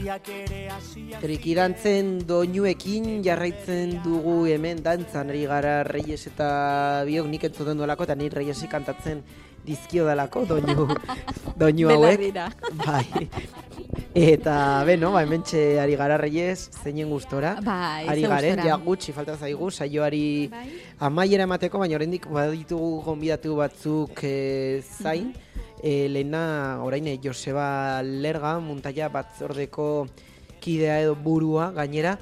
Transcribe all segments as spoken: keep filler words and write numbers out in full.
Trikidantzen doinuekin jarraitzen dugu hemen dantzan ari gara Reyes eta biok nik entzuten duelako eta ni Reyesi kantatzen dizkio dalako doinu, doinu hauek. Bai. Eta, beno, ba, hementxe ari gara Reyes, zeinen gustora. Bai, ari garen, ja gutxi falta zaigu, saioari bai. Amaiera emateko, baina oraindik baditugu gonbidatu batzuk e, zain. E, lehena, orain, Joseba Lerga, muntaia batzordeko kidea edo burua, gainera,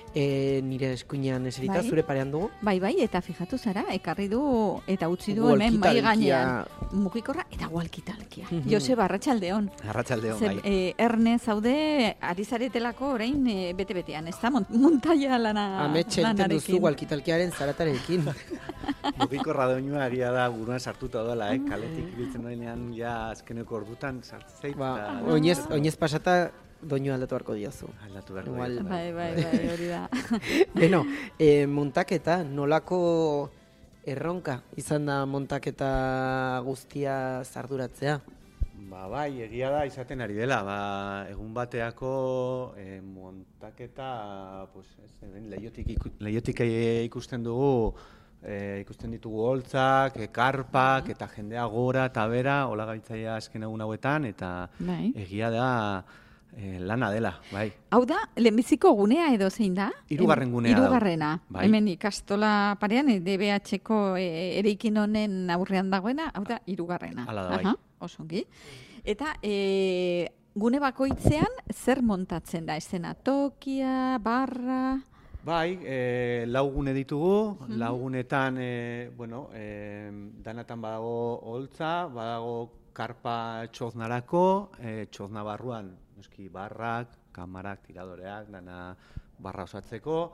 e, nire eskuinean eserita, bai. Zure parean dugu. Bai, bai, eta fijatu zara, ekarri du, eta utzi du hemen bai gainean. Mugikorra eta walkitalkia. Mm -hmm. Joseba, arratsaldeon. Arratsaldeon, bai. E, erne zaude, ari zaretelako orain e, bete-betean, ez da, muntaia lana, Ametxe enten duzu walkitalkiaren zaratarekin. Mugikorra doinua egia da buruan sartuta dola, eh? Kaletik ibiltzen noenean, ja azkeneko ordutan sartzeit. Ba, oinez, oinez pasata, doinu aldatu beharko diozu. Aldatu beharko diozu. Bai, bai, bai, hori da. Beno, e, montaketa, nolako erronka izan da montaketa guztia zarduratzea? Ba, bai, egia da izaten ari dela. Ba, egun bateako e, montaketa, pues, ez, lehiotik, iku, lehiotik ikusten dugu, e, ikusten ditugu holtzak, e, karpak, eta jendea gora eta bera, hola gaitzaia azken egun hauetan, eta bai. Egia da e, lana dela, bai. Hau da, lehenbiziko gunea edo zein da? Hirugarren gunea da. Hirugarrena. Bai. Hemen ikastola parean, D B H-ko e, eraikin honen aurrean dagoena, hau da, hirugarrena. Hala da, bai. Aha, osongi. Eta e, gune bakoitzean zer montatzen da? Eszenatokia, barra... Bai, e, lau gune ditugu, mm-hmm. lau gunetan, e, bueno, e, danatan badago holtza, badago karpa txoznarako, e, txozna barruan, noski barrak, kamarak, tiradoreak, dana barra osatzeko,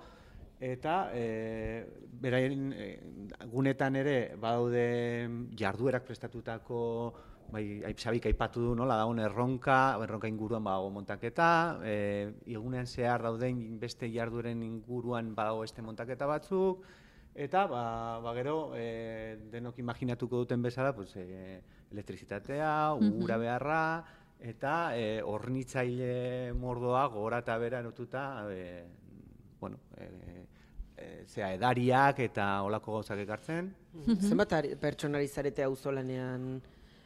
eta e, beraien e, gunetan ere badaude jarduerak prestatutako, bai, Xabik aipatu du, nola dagoen erronka, erronka inguruan badago montaketa, e, egunean zehar dauden beste jardueren inguruan badago beste montaketa batzuk, eta ba, ba gero e, denok imaginatuko duten bezala, pues, e, elektrizitatea, ura beharra, eta e, hornitzaile mordoa gora eta bera erotuta, e, bueno, e, e, zera edariak eta olako gauzak ekartzen. Zenbat pertsonari zarete auzolanean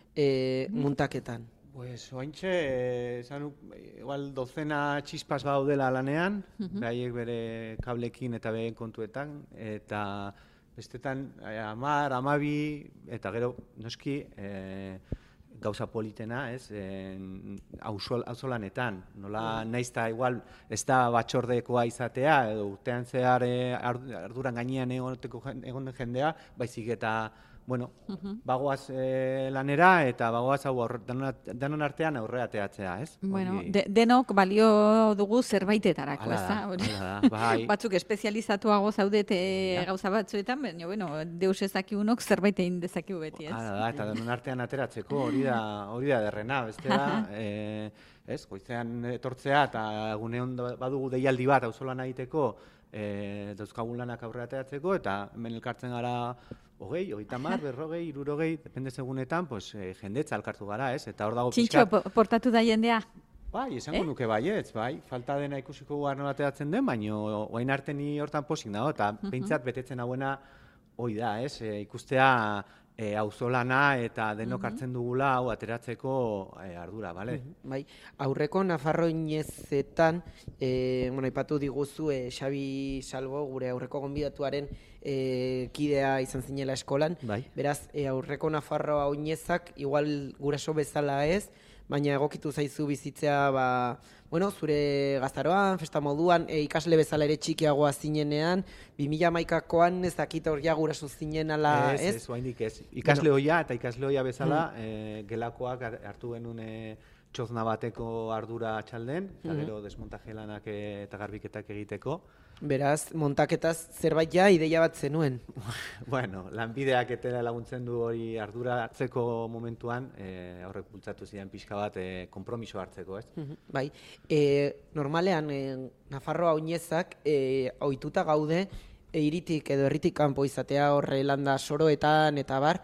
E, muntaketan? Pues oaintxe, esan, igual dozena txispas daudela lanean, uh-huh. behaiek bere kablekin eta bere kontuetan, eta bestetan amar, amabi, eta gero noski e, gauza politena, ez, auzolanetan, nola naizta igual ez da batxordekoa izatea, edo urtean zehar e, arduran gainean egon jendea, baizik eta bueno, uh-huh. bagoaz e, lanera eta bagoaz hau denon artean aurre ateatzea, ez? Bueno, de, denok balio dugu zerbaitetarako, ez da? Ala da, bai. Batzuk espezializatuago zaudete ja. Gauza batzuetan, baina, bueno, deus ezakiunok zerbait egin dezakiu beti, ez? Ala da, eta denon artean ateratzeko hori da, hori da derrena, beste da, e, ez, goizean etortzea eta egunean badugu deialdi bat auzolan egiteko, e, dauzkagun lanak aurre ateatzeko, eta hemen elkartzen gara hogei, hogeita mar, berrogei, hirurogei, depende segunetan, pues, eh, jendetza alkartu gara, ez? Eta hor dago pixkat... Txintxo, portatu da jendea? Bai, esango eh? nuke baietz, bai. Falta dena ikusiko garno bateatzen den, baina oain arte ni hortan posik dago, eta uh-huh. behintzat betetzen hauena hoi da, ez? E, ikustea e, auzolana eta denok uh-huh. hartzen dugula hau ateratzeko e, ardura, bale? Uh-huh. Bai, aurreko Nafarroinezetan, e, bueno, ipatu diguzu e, Xabi Salbo, gure aurreko gonbidatuaren E, kidea izan zinela eskolan, bai. Beraz, e, aurreko Nafarroa oinezak, igual guraso bezala ez, baina egokitu zaizu bizitzea, ba, bueno, zure gaztaroan, festa moduan, e, ikasle bezala ere txikiagoa zinenean, bi mila hamaikakoan ez dakit hor ja guraso zinen ala, ez? Ez, ez, oaindik ez. Ikasle bueno. Oia eta ikasle oia bezala, mm. e, gelakoak hartu genuen e, txozna bateko ardura txalden, eta mm-hmm. gero desmontaje lanak eta garbiketak egiteko. Beraz, montaketaz zerbait ja ideia bat zenuen. Bueno, lanbideak etela laguntzen du hori ardura hartzeko momentuan, e, horrek bultzatu ziren pixka bat e, konpromiso hartzeko, ez? Mm-hmm. Bai, e, normalean e, Nafarroa oinezak e, ohituta gaude, e, iritik edo herritik kanpo izatea horre landa soroetan eta bar,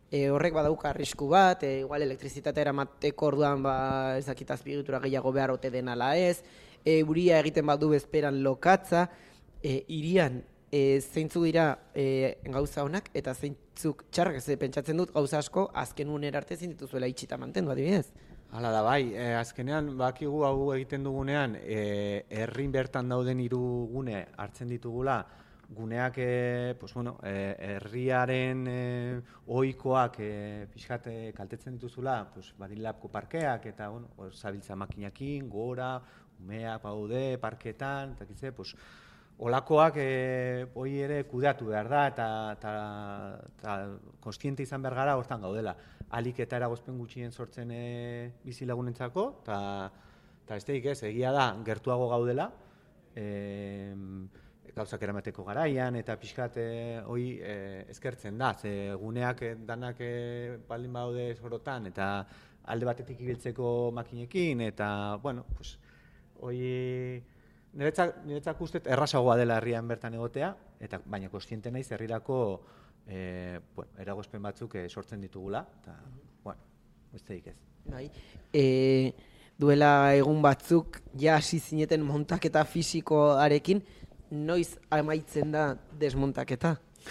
E, horrek badauka arrisku bat, e, igual elektrizitatea eramateko orduan ba, ez dakit azpiegitura gehiago behar ote den ala ez, e, euria egiten badu bezperan lokatza, e, irian e, zeintzuk dira e, gauza honak eta zeintzuk txarrak, ez pentsatzen dut gauza asko azken unera arte ezin dituzuela itxita mantendu adibidez. Hala da bai, e, azkenean bakigu hau egiten dugunean, e, herrin bertan dauden hiru gune hartzen ditugula, guneak e, pues bueno, e, herriaren e, ohikoak e, pixkat e, kaltetzen dituzula, pues badilapko parkeak eta bueno, pues, zabiltza makinakin, gora, umeak baude parketan, eta kitze, pues olakoak e, hoi ere kudeatu behar da eta, eta, eta konstiente izan behar gara hortan gaudela. Alik eta eragozpen gutxien sortzen e, bizilagunentzako, eta eta besterik ez, egia da, gertuago gaudela, e, gauzak eramateko garaian, eta pixkat e, hoi e, eskertzen da, ze guneak e, danak e, baldin baude sorotan, eta alde batetik ibiltzeko makinekin, eta, bueno, pues, hoi niretzak, niretzak ustez errazagoa dela herrian bertan egotea, eta baina kontziente naiz herrirako e, bueno, eragozpen batzuk e, sortzen ditugula, eta, bueno, besterik ez. Bai. E, duela egun batzuk, ja hasi zineten montaketa fisikoarekin, noiz amaitzen da desmontaketa?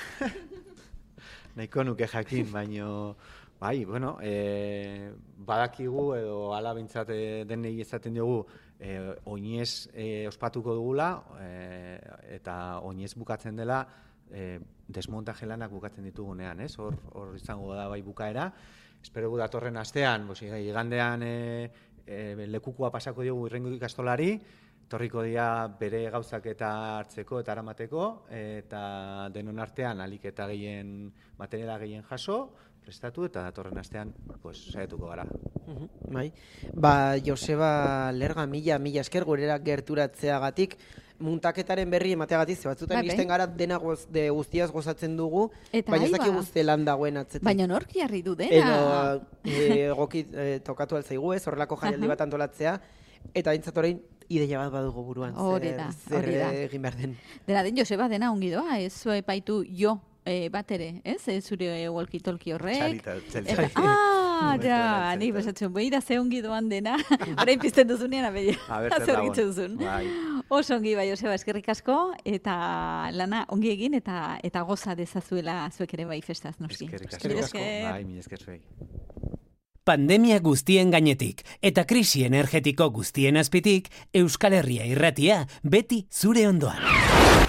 Nahiko nuke jakin, baino, bai, bueno, e, badakigu edo ala bintzat denei ezaten diogu, e, oinez e, ospatuko dugula, e, eta oinez bukatzen dela, e, desmontaje lanak bukatzen ditugunean, ez? Hor, hor izango da bai bukaera. Espero gu datorren astean, bos, igandean e, e, lekukua pasako diogu Irrengo ikastolari, torriko dira bere gauzak eta hartzeko eta aramateko, eta denon artean alik eta gehien materiala gehien jaso, prestatu eta datorren astean pues, saietuko gara. Uh-huh, bai. Ba, Joseba Lerga, mila, mila esker gurera gerturatzeagatik, muntaketaren berri emateagatik, ze batzutan Bai, iristen bai. gara dena goz, de guztiaz gozatzen dugu, Eta baina ez aiba. dakigu zelan dagoen atzetik. Baina nork jarri du dena? Edo e, egoki e, tokatu altzaigu ez, horrelako jaialdi bat antolatzea, eta aintzat orain ideia bat badugu buruan, Hori zer, da, zer hori da. egin behar den. Dena den, Joseba, dena ongi doa, ez zu epaitu jo e, bat ere, ez? Ez zure walkie-talkie horrek. Txalita, txalita. Eta, ah, Momentu ja, honetan, nik zer. besatzen, behira ze ongi doan dena, orain pizten duzunean, abeia, A ber, zer zer dagoen. egiten duzun. Bai. Oso ongi bai, Joseba, eskerrik asko, eta lana ongi egin, eta eta goza dezazuela zuek ere bai festaz, noski. Eskerrik asko. Eskerrik asko. Bai, mila esker zuei. Pandemia guztien gainetik eta krisi energetiko guztien azpitik, Euskal Herria irratia beti zure ondoan.